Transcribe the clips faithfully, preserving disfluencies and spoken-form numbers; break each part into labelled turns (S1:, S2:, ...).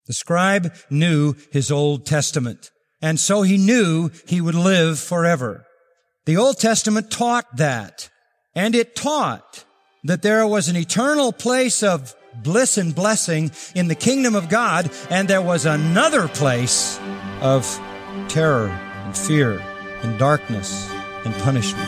S1: The scribe knew his Old Testament, and so he knew he would live forever. The Old Testament taught that, and it taught that there was an eternal place of bliss and blessing in the kingdom of God, and there was another place of terror and fear and darkness and punishment.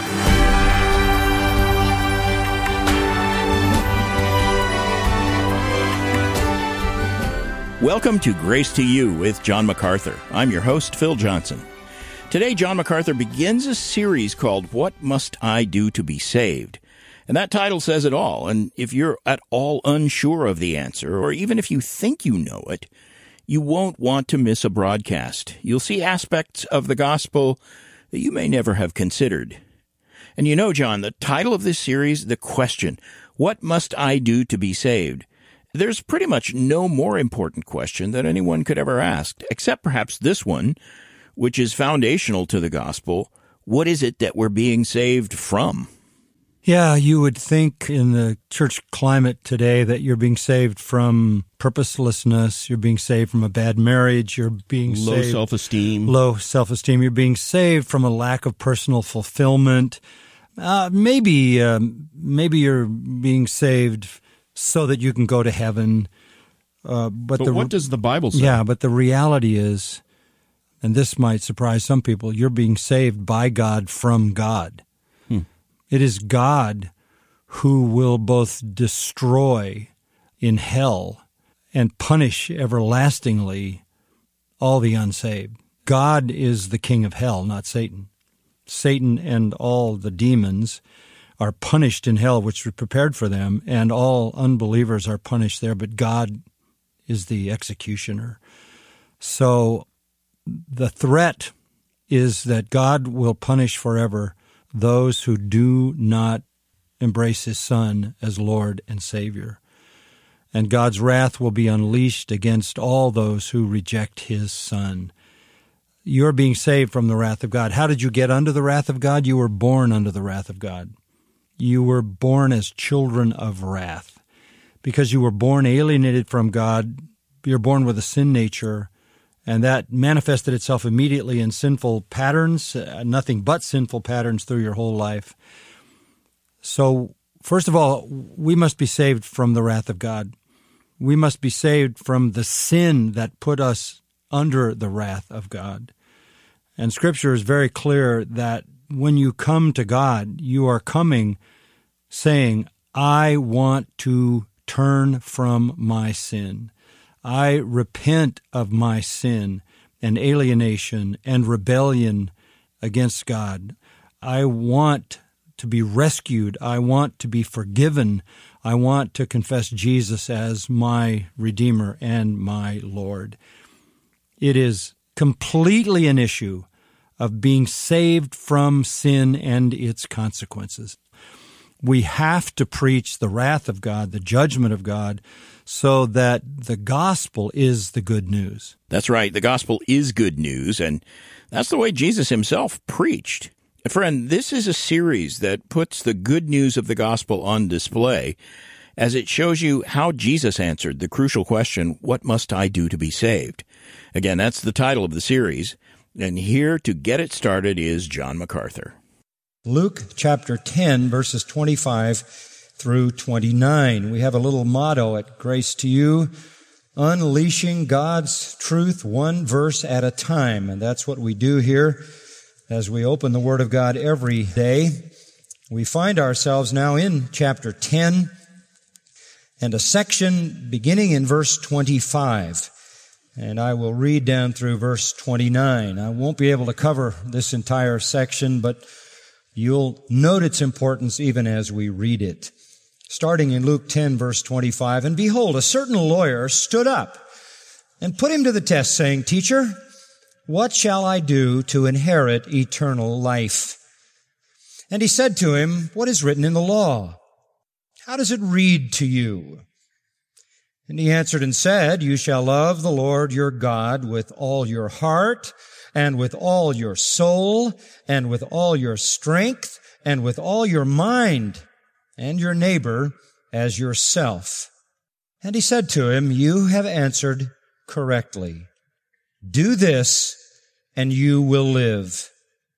S2: Welcome to Grace to You with John MacArthur. I'm your host, Phil Johnson. Today, John MacArthur begins a series called What Must I Do to Be Saved? And that title says it all. And if you're at all unsure of the answer, or even if you think you know it, you won't want to miss a broadcast. You'll see aspects of the gospel that you may never have considered. And you know, John, the title of this series, the question, what must I do to be saved? There's pretty much no more important question that anyone could ever ask, except perhaps this one, which is foundational to the gospel. What is it that we're being saved from?
S1: Yeah, you would think in the church climate today that you're being saved from purposelessness, you're being saved from a bad marriage, you're being
S3: low
S1: saved...
S3: Low self-esteem.
S1: Low self-esteem. You're being saved from a lack of personal fulfillment. Uh, maybe, uh, maybe you're being saved so that you can go to heaven. Uh, but
S3: but
S1: the,
S3: what does the Bible say?
S1: Yeah, but the reality is, and this might surprise some people, you're being saved by God from God. Hmm. It is God who will both destroy in hell and punish everlastingly all the unsaved. God is the king of hell, not Satan. Satan and all the demons are punished in hell, which was prepared for them, and all unbelievers are punished there, but God is the executioner. So the threat is that God will punish forever those who do not embrace his Son as Lord and Savior. And God's wrath will be unleashed against all those who reject his Son. You're being saved from the wrath of God. How did you get under the wrath of God? You were born under the wrath of God. You were born as children of wrath. Because you were born alienated from God, you're born with a sin nature, and that manifested itself immediately in sinful patterns, uh, nothing but sinful patterns through your whole life. So, first of all, we must be saved from the wrath of God. We must be saved from the sin that put us under the wrath of God. And Scripture is very clear that when you come to God, you are coming saying, I want to turn from my sin. I repent of my sin and alienation and rebellion against God. I want to be rescued. I want to be forgiven. I want to confess Jesus as my Redeemer and my Lord. It is completely an issue of being saved from sin and its consequences. We have to preach the wrath of God, the judgment of God, so that the gospel is the good news.
S2: That's right. The gospel is good news, and that's the way Jesus himself preached. Friend, this is a series that puts the good news of the gospel on display as it shows you how Jesus answered the crucial question, what must I do to be saved? Again, that's the title of the series. And here to get it started is John MacArthur.
S1: Luke chapter ten, verses twenty-five through twenty-nine. We have a little motto at Grace to You, unleashing God's truth one verse at a time. And that's what we do here as we open the Word of God every day. We find ourselves now in chapter ten and a section beginning in verse twenty-five. And I will read down through verse twenty-nine. I won't be able to cover this entire section, but you'll note its importance even as we read it. Starting in Luke ten, verse twenty-five, and behold, a certain lawyer stood up and put him to the test, saying, Teacher, what shall I do to inherit eternal life? And he said to him, What is written in the law? How does it read to you? And he answered and said, You shall love the Lord your God with all your heart, and with all your soul, and with all your strength, and with all your mind, and your neighbor as yourself. And he said to him, You have answered
S3: correctly. Do this, and you will live.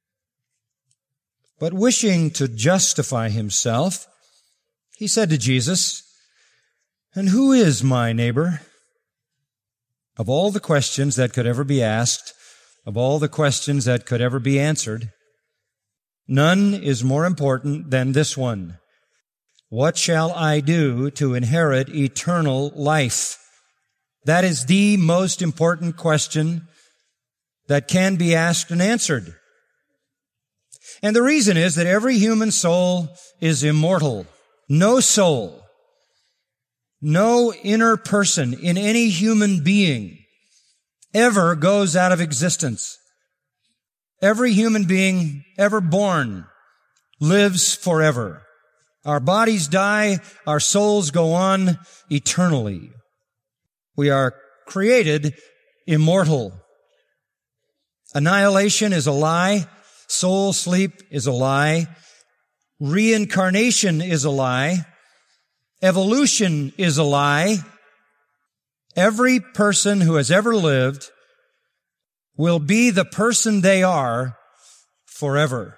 S3: But wishing to justify himself, he said to Jesus, "And who is my neighbor?" Of all the questions that could ever be asked, of all the questions that could ever be answered, none is more important than this one. What shall I do to inherit eternal life? That is the most important question that can be asked and answered. And the reason is that every human soul is immortal. No soul, no inner person in any human being ever goes out of existence. Every human being ever born lives forever. Our bodies die, our souls go on eternally. We are created immortal. Annihilation is a lie. Soul sleep is a lie. Reincarnation is a lie. Evolution is a lie. Every person who has ever lived will be the person they are forever.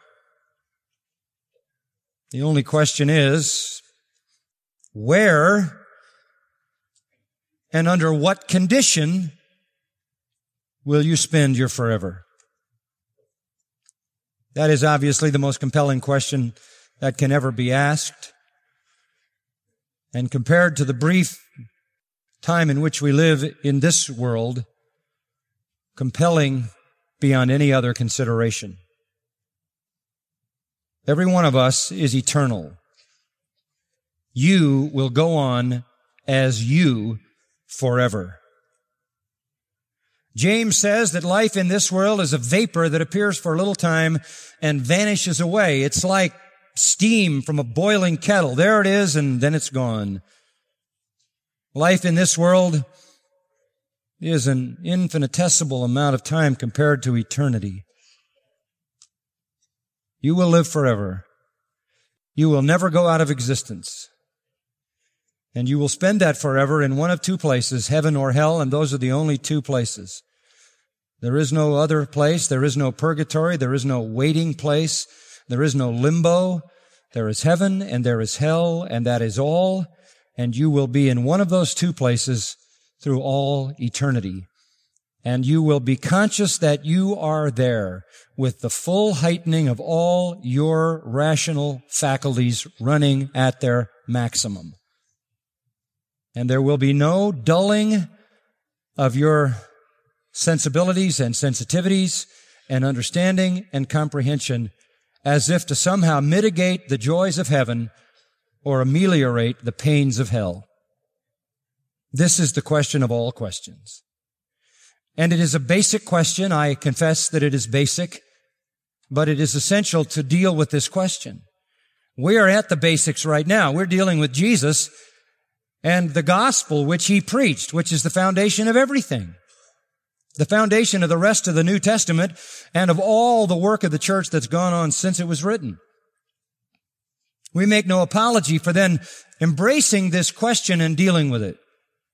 S3: The only question is, where and under what condition will you spend your forever? That is obviously the most compelling question that can ever be asked. And compared to the brief time in which we live in this world, compelling beyond any other consideration. Every one of us is eternal. You will go on as you forever. James says that life in this world is a vapor that appears for a little time and vanishes away. It's like steam from a boiling kettle. There it is, and then it's gone. Life in this world is an infinitesimal amount of time compared to eternity. You will live forever. You will never go out of existence. And you will spend that forever in one of two places, heaven or hell, and those are the only two places. There is no other place. There is no purgatory. There is no waiting place. There is no limbo. There is heaven and there is hell, and that is all. And you will be in one of those two places through all eternity. And you will be conscious that you are there with the full heightening of all your rational faculties running at their maximum. And there will be no dulling of your sensibilities and sensitivities and understanding and comprehension as if to somehow mitigate the joys of heaven or ameliorate the pains of hell. This is the question of all questions. And it is a basic question. I confess that it is basic, but it is essential to deal with this question. We are at the basics right now. We're dealing with Jesus and the gospel which he preached, which is the foundation of everything. The foundation of the rest of the New Testament and of all the work of the church that's gone on since it was written. We make no apology for then embracing this question and dealing with it.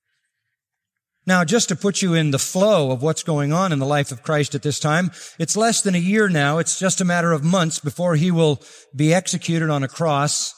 S3: Now, just to put you in the flow of what's going on in the life of Christ at this time, it's less than a year now. It's just a matter of months before he will be executed on a cross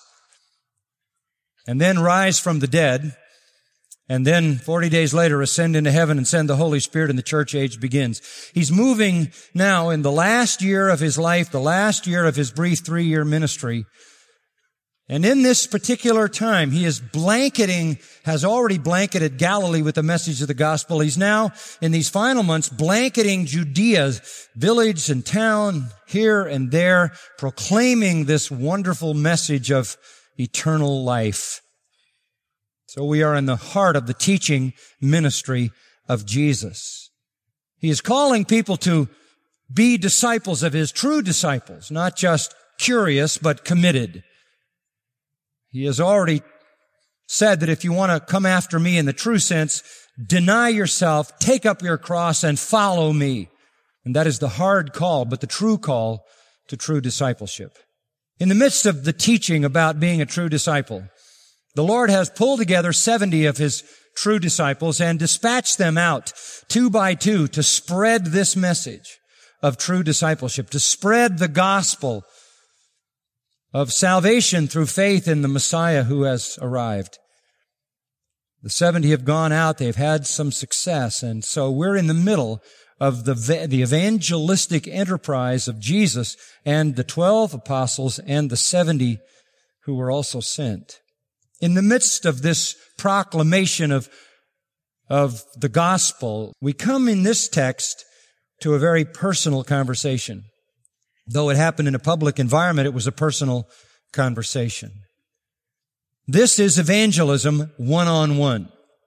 S3: and then rise from the dead, and then forty days later ascend into heaven and send the Holy Spirit, and the church age begins. He's moving now in the last year of his life, the last year of his brief three-year ministry. And in this particular time, he is blanketing, has already blanketed Galilee with the message of the gospel. He's now, in these final months, blanketing Judea, village and town, here and there, proclaiming this wonderful message of eternal life. So we are in the heart of the teaching ministry of Jesus. He is calling people to be disciples of his, true disciples, not just curious, but committed. He has already said that if you want to come after me in the true sense, deny yourself, take up your cross, and follow me. And that is the hard call, but the true call to true discipleship. In the midst of the teaching about being a true disciple, the Lord has pulled together seventy of his true disciples and dispatched them out two by two to spread this message of true discipleship, to spread the gospel of salvation through faith in the Messiah who has arrived. The seventy have gone out. They've had some success. And so we're in the middle of the, the evangelistic enterprise of Jesus and the twelve apostles and the seventy who were also sent. In the midst of this proclamation of, of the gospel, we come in this text to a very personal conversation. Though it happened in a public environment, it was a personal conversation. This is evangelism one-on-one.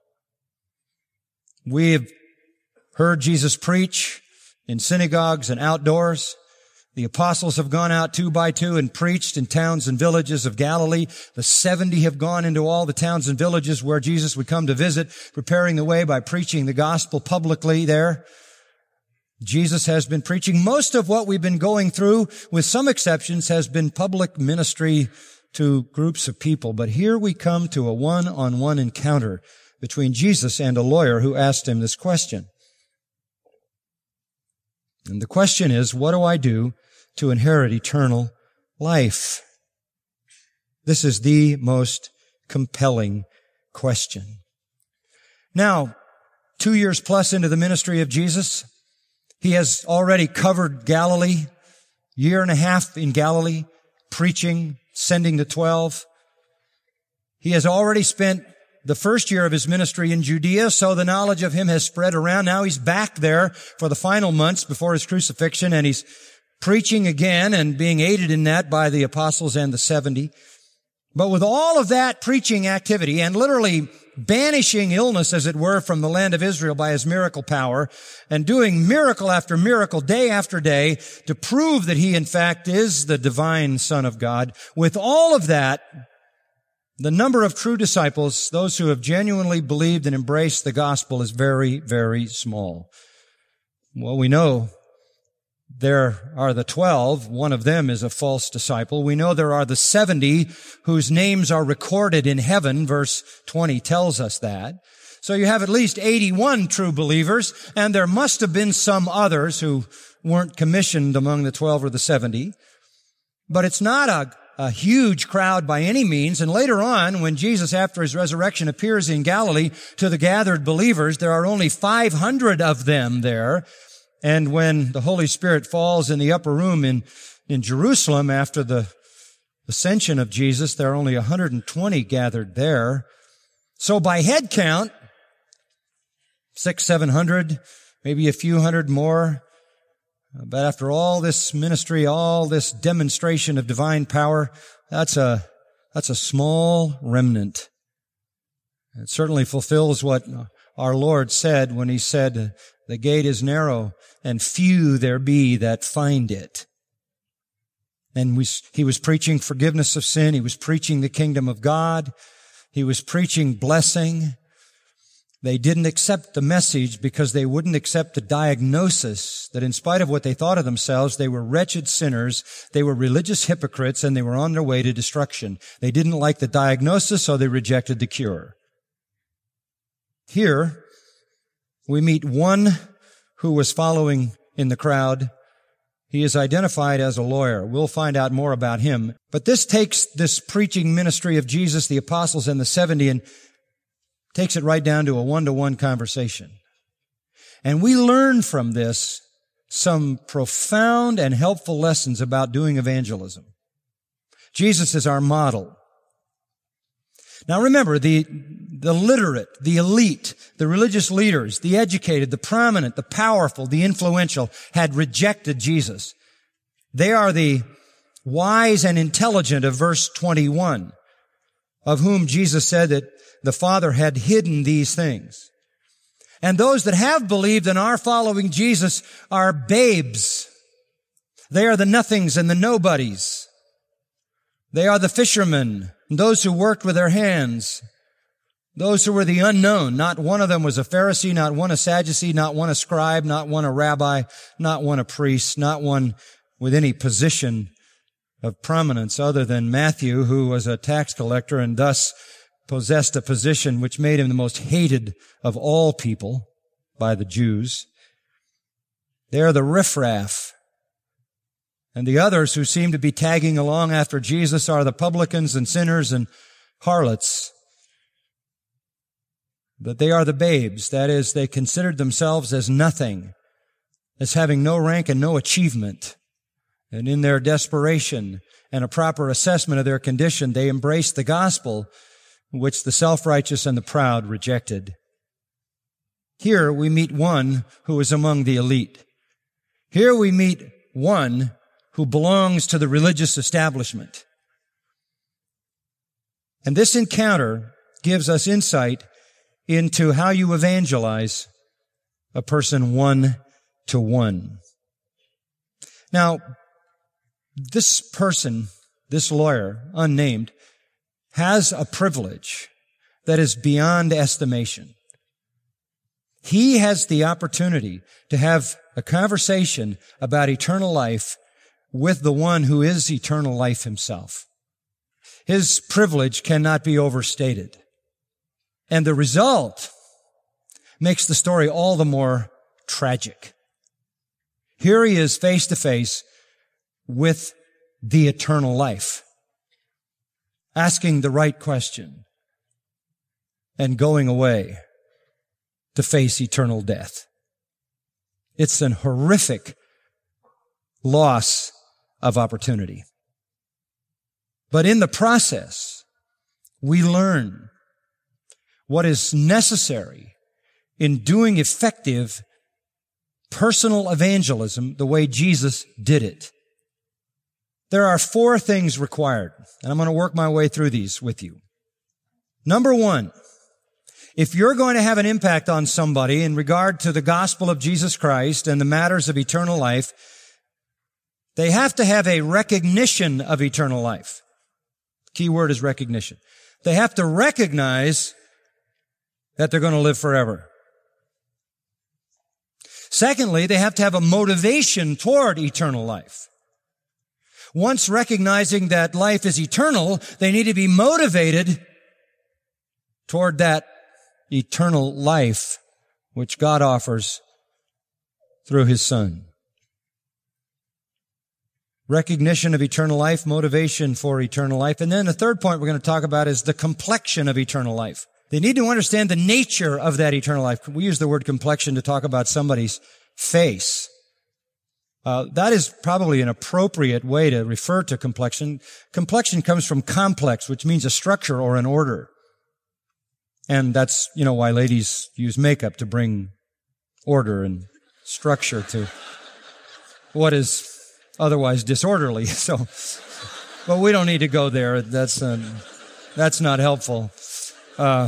S3: We have heard Jesus preach in synagogues and outdoors. The apostles have gone out two by two and preached in towns and villages of Galilee. The seventy have gone into all the towns and villages where Jesus would come to visit, preparing the way by preaching the gospel publicly there. Jesus has been preaching. Most of what we've been going through, with some exceptions, has been public ministry to groups of people. But here we come to a one-on-one encounter between Jesus and a lawyer who asked him this question. And the question is, what do I do to inherit eternal life? This is the most compelling question. Now, two years plus into the ministry of Jesus, he has already covered Galilee, year and a half in Galilee, preaching, sending the twelve. He has already spent the first year of his ministry in Judea, so the knowledge of him has spread around. Now he's back there for the final months before his crucifixion, and he's preaching again and being aided in that by the apostles and the seventy. But with all of that preaching activity and literally banishing illness, as it were, from the land of Israel by his miracle power and doing miracle after miracle day after day to prove that he, in fact, is the divine Son of God, with all of that, the number of true disciples, those who have genuinely believed and embraced the gospel, is very, very small. Well, we know there are the twelve. One of them is a false disciple. We know there are the seventy whose names are recorded in heaven. Verse twenty tells us that. So you have at least eighty-one true believers, and there must have been some others who weren't commissioned among the twelve or the seventy. But it's not a a huge crowd by any means. And later on, when Jesus, after his resurrection, appears in Galilee to the gathered believers, there are only five hundred of them there. And when the Holy Spirit falls in the upper room in, in Jerusalem after the ascension of Jesus, there are only one hundred twenty gathered there. So by head count, six, seven hundred, maybe a few hundred more. But after all this ministry, all this demonstration of divine power, that's a, that's a small remnant. It certainly fulfills what our Lord said when he said, the gate is narrow and few there be that find it. And we, he was preaching forgiveness of sin. He was preaching the kingdom of God. He was preaching blessing. They didn't accept the message because they wouldn't accept the diagnosis that in spite of what they thought of themselves, they were wretched sinners, they were religious hypocrites, and they were on their way to destruction. They didn't like the diagnosis, so they rejected the cure. Here, we meet one who was following in the crowd. He is identified as a lawyer. We'll find out more about him. But this takes this preaching ministry of Jesus, the apostles, and the seventy, and takes it right down to a one-to-one conversation. And we learn from this some profound and helpful lessons about doing evangelism. Jesus is our model. Now remember, the, the literate, the elite, the religious leaders, the educated, the prominent, the powerful, the influential had rejected Jesus. They are the wise and intelligent of verse twenty-one, of whom Jesus said that the Father had hidden these things. And those that have believed and are following Jesus are babes. They are the nothings and the nobodies. They are the fishermen, and those who worked with their hands, those who were the unknown. Not one of them was a Pharisee, not one a Sadducee, not one a scribe, not one a rabbi, not one a priest, not one with any position of prominence other than Matthew, who was a tax collector and thus possessed a position which made him the most hated of all people by the Jews. They are the riffraff. And the others who seem to be tagging along after Jesus are the publicans and sinners and harlots. But they are the babes. That is, they considered themselves as nothing, as having no rank and no achievement. And in their desperation and a proper assessment of their condition, they embraced the gospel which the self-righteous and the proud rejected. Here we meet one who is among the elite. Here we meet one who belongs to the religious establishment. And this encounter gives us insight into how you evangelize a person one to one. Now, this person, this lawyer, unnamed, has a privilege that is beyond estimation. He has the opportunity to have a conversation about eternal life with the one who is eternal life himself. His privilege cannot be overstated. And the result makes the story all the more tragic. Here he is face to face with the eternal life, asking the right question and going away to face eternal death. It's an horrific loss of opportunity. But in the process, we learn what is necessary in doing effective personal evangelism the way Jesus did it. There are four things required, and I'm going to work my way through these with you. Number one, if you're going to have an impact on somebody in regard to the gospel of Jesus Christ and the matters of eternal life, they have to have a recognition of eternal life. Key word is recognition. They have to recognize that they're going to live forever. Secondly, they have to have a motivation toward eternal life. Once recognizing that life is eternal, they need to be motivated toward that eternal life which God offers through His Son. Recognition of eternal life, motivation for eternal life. And then the third point we're going to talk about is the complexion of eternal life. They need to understand the nature of that eternal life. We use the word complexion to talk about somebody's face. Uh, that is probably an appropriate way to refer to complexion. Complexion comes from complex, which means a structure or an order. And that's, you know, why ladies use makeup to bring order and structure to what is otherwise disorderly. So, but we don't need to go there. That's, um, that's not helpful. Uh,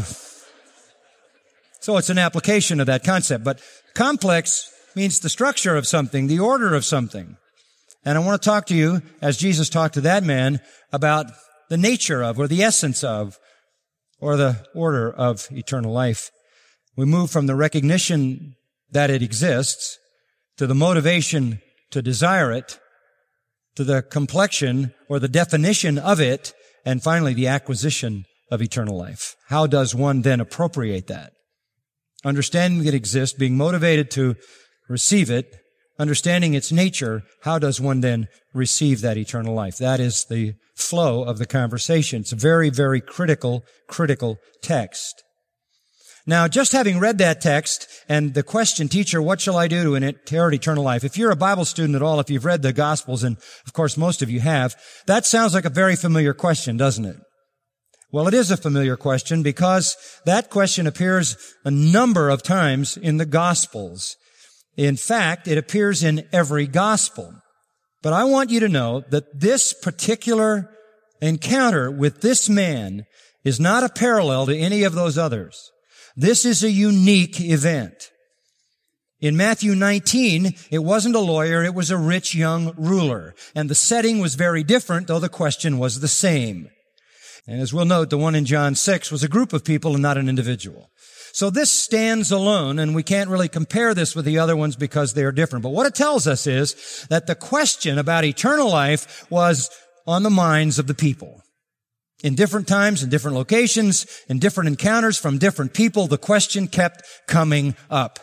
S3: so it's an application of that concept. But complex means the structure of something, the order of something. And I want to talk to you, as Jesus talked to that man, about the nature of, or the essence of, or the order of eternal life. We move from the recognition that it exists to the motivation to desire it, to the complexion or the definition of it, and finally the acquisition of eternal life. How does one then appropriate that? Understanding it exists, being motivated to receive it, understanding its nature, how does one then receive that eternal life? That is the flow of the conversation. It's a very, very critical, critical text. Now, just having read that text and the question, teacher, what shall I do to inherit eternal life? If you're a Bible student at all, if you've read the Gospels, and of course most of you have, that sounds like a very familiar question, doesn't it? Well, it is a familiar question because that question appears a number of times in the Gospels. In fact, it appears in every Gospel. But I want you to know that this particular encounter with this man is not a parallel to any of those others. This is a unique event. In Matthew nineteen, it wasn't a lawyer, it was a rich young ruler. And the setting was very different, though the question was the same. And as we'll note, the one in John six was a group of people and not an individual. So this stands alone, and we can't really compare this with the other ones because they are different. But what it tells us is that the question about eternal life was on the minds of the people. In different times, in different locations, in different encounters from different people, the question kept coming up.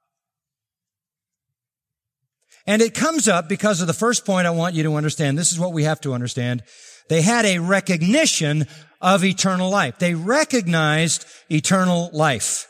S3: And it comes up because of the first point I want you to understand. This is what we have to understand. They had a recognition of eternal life. They recognized eternal life.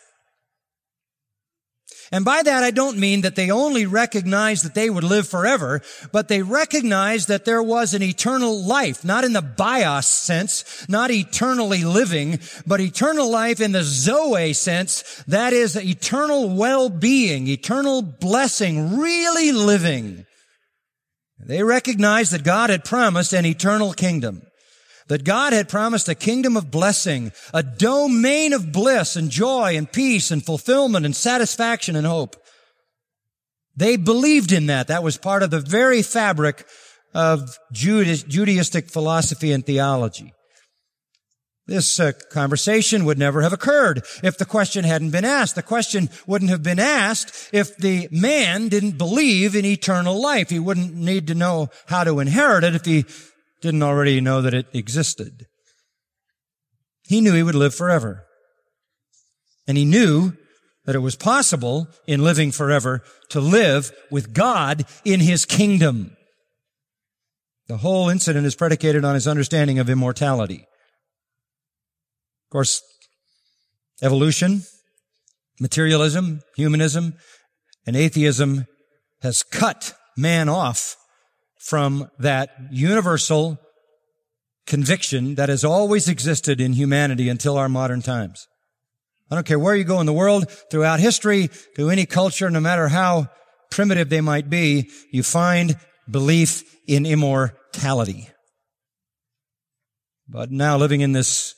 S3: And by that, I don't mean that they only recognized that they would live forever, but they recognized that there was an eternal life, not in the bios sense, not eternally living, but eternal life in the Zoe sense, that is eternal well-being, eternal blessing, really living. They recognized that God had promised an eternal kingdom. That God had promised a kingdom of blessing, a domain of bliss and joy and peace and fulfillment and satisfaction and hope. They believed in that. That was part of the very fabric of Judaistic philosophy and theology. This uh, conversation would never have occurred if the question hadn't been asked. The question wouldn't have been asked if the man didn't believe in eternal life. He wouldn't need to know how to inherit it if he didn't already know that it existed. He knew he would live forever. And he knew that it was possible in living forever to live with God in His kingdom. The whole incident is predicated on his understanding of immortality. Of course, evolution, materialism, humanism, and atheism has cut man off from that universal conviction that has always existed in humanity until our modern times. I don't care where you go in the world, throughout history, to any culture, no matter how primitive they might be, you find belief in immortality. But now living in this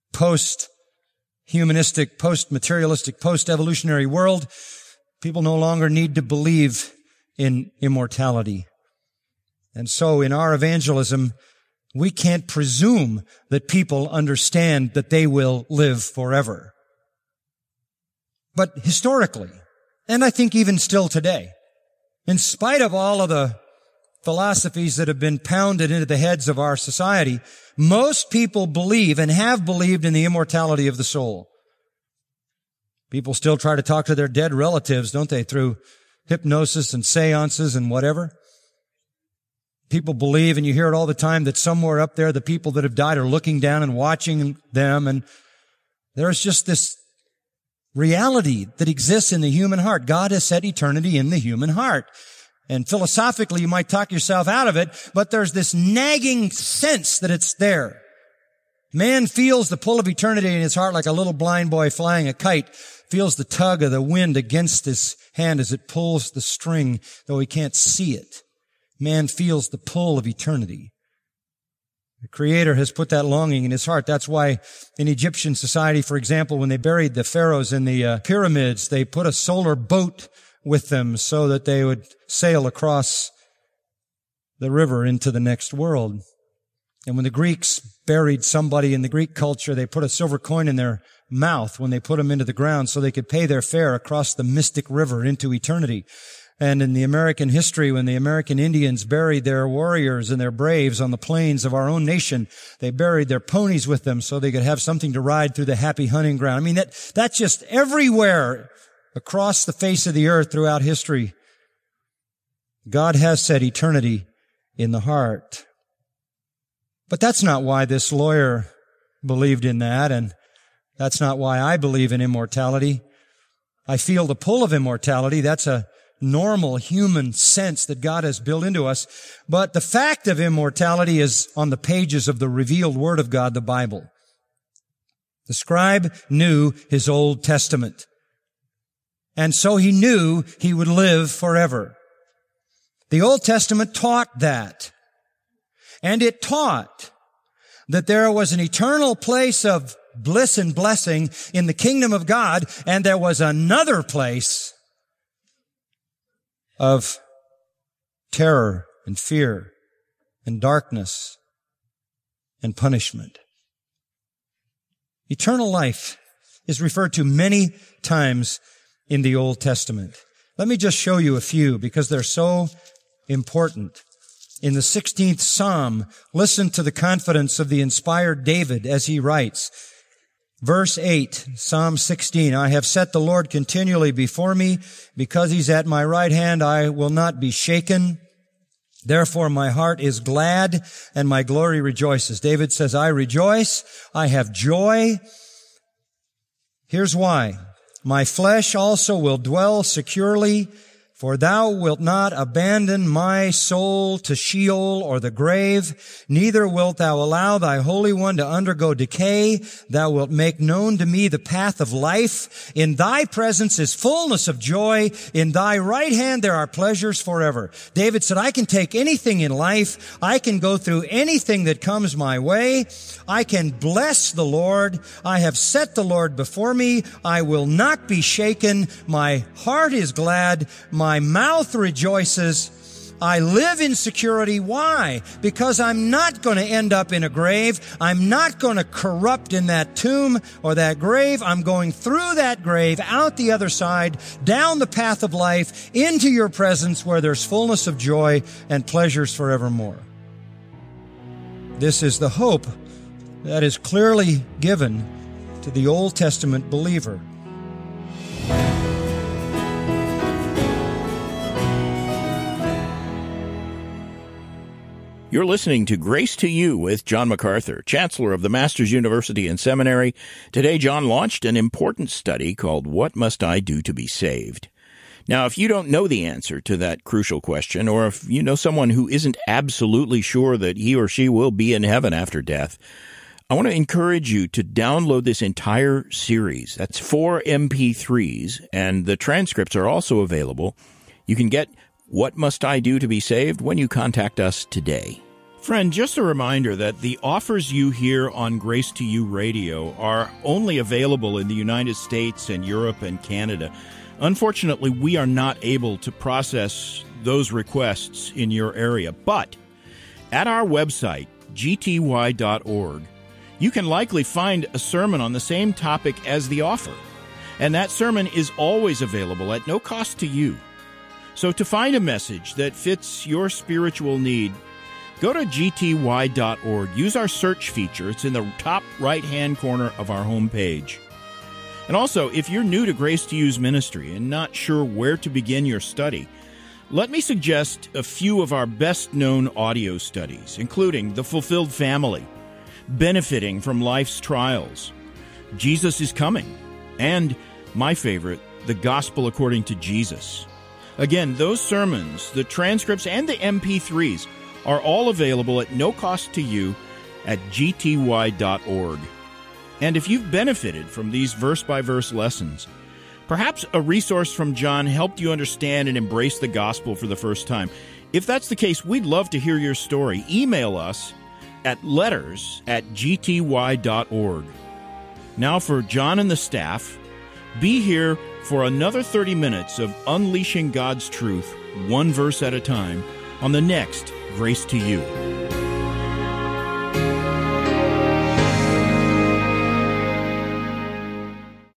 S3: post-humanistic, post-materialistic, post-evolutionary world, people no longer need to believe in immortality. And so in our evangelism, we can't presume that people understand that they will live forever. But historically, and I think even still today, in spite of all of the philosophies that have been pounded into the heads of our society, most people believe and have believed in the immortality of the soul. People still try to talk to their dead relatives, don't they, through hypnosis and seances and whatever. People believe, and you hear it all the time, that somewhere up there the people that have died are looking down and watching them, and there's just this reality that exists in the human heart. God has set eternity in the human heart. And philosophically, you might talk yourself out of it, but there's this nagging sense that it's there. Man feels the pull of eternity in his heart like a little blind boy flying a kite, feels the tug of the wind against his hand as it pulls the string, though he can't see it. Man feels the pull of eternity. The Creator has put that longing in his heart. That's why in Egyptian society, for example, when they buried the pharaohs in the uh, pyramids, they put a solar boat with them so that they would sail across the river into the next world. And when the Greeks buried somebody in the Greek culture, they put a silver coin in their mouth when they put them into the ground so they could pay their fare across the mystic river into eternity. And in the American history, when the American Indians buried their warriors and their braves on the plains of our own nation, they buried their ponies with them so they could have something to ride through the happy hunting ground. I mean, that, that's just everywhere across the face of the earth throughout history. God has set eternity in the heart. But that's not why this lawyer believed in that, and that's not why I believe in immortality. I feel the pull of immortality. That's a normal human sense that God has built into us. But the fact of immortality is on the pages of the revealed Word of God, the Bible. The scribe knew his Old Testament. And so he knew he would live forever. The Old Testament taught that. And it taught that there was an eternal place of bliss and blessing in the kingdom of God, and there was another place of terror and fear and darkness and punishment. Eternal life is referred to many times in the Old Testament. Let me just show you a few because they're so important. In the sixteenth Psalm, listen to the confidence of the inspired David as he writes, verse eight, Psalm sixteen, I have set the Lord continually before me. Because he's at my right hand, I will not be shaken. Therefore my heart is glad and my glory rejoices. David says, I rejoice, I have joy. Here's why. My flesh also will dwell securely, for thou wilt not abandon my soul to Sheol or the grave, neither wilt thou allow thy Holy One to undergo decay. Thou wilt make known to me the path of life. In thy presence is fullness of joy. In thy right hand there are pleasures forever. David said, I can take anything in life. I can go through anything that comes my way. I can bless the Lord. I have set the Lord before me. I will not be shaken. My heart is glad. My My mouth rejoices. I live in security. Why? Because I'm not going to end up in a grave. I'm not going to corrupt in that tomb or that grave. I'm going through that grave, out the other side, down the path of life, into your presence where there's fullness of joy and pleasures forevermore. This is the hope that is clearly given to the Old Testament believer.
S2: You're listening to Grace to You with John MacArthur, Chancellor of the Masters University and Seminary. Today, John launched an important study called What Must I Do to Be Saved? Now, if you don't know the answer to that crucial question, or if you know someone who isn't absolutely sure that he or she will be in heaven after death, I want to encourage you to download this entire series. That's four M P threes, and the transcripts are also available. You can get What Must I Do to Be Saved when you contact us today. Friend, just a reminder that the offers you hear on Grace to You Radio are only available in the United States and Europe and Canada. Unfortunately, we are not able to process those requests in your area. But at our website, G T Y dot org, you can likely find a sermon on the same topic as the offer. And that sermon is always available at no cost to you. So to find a message that fits your spiritual need, go to G T Y dot org. Use our search feature. It's in the top right-hand corner of our homepage. And also, if you're new to Grace to You's ministry and not sure where to begin your study, let me suggest a few of our best-known audio studies, including The Fulfilled Family, Benefiting from Life's Trials, Jesus is Coming, and my favorite, The Gospel According to Jesus. Again, those sermons, the transcripts, and the M P threes are all available at no cost to you at G T Y dot org. And if you've benefited from these verse-by-verse lessons, perhaps a resource from John helped you understand and embrace the gospel for the first time. If that's the case, we'd love to hear your story. Email us at letters at G T Y dot org. Now for John and the staff, be here for another thirty minutes of unleashing God's truth, one verse at a time, on the next Grace to You.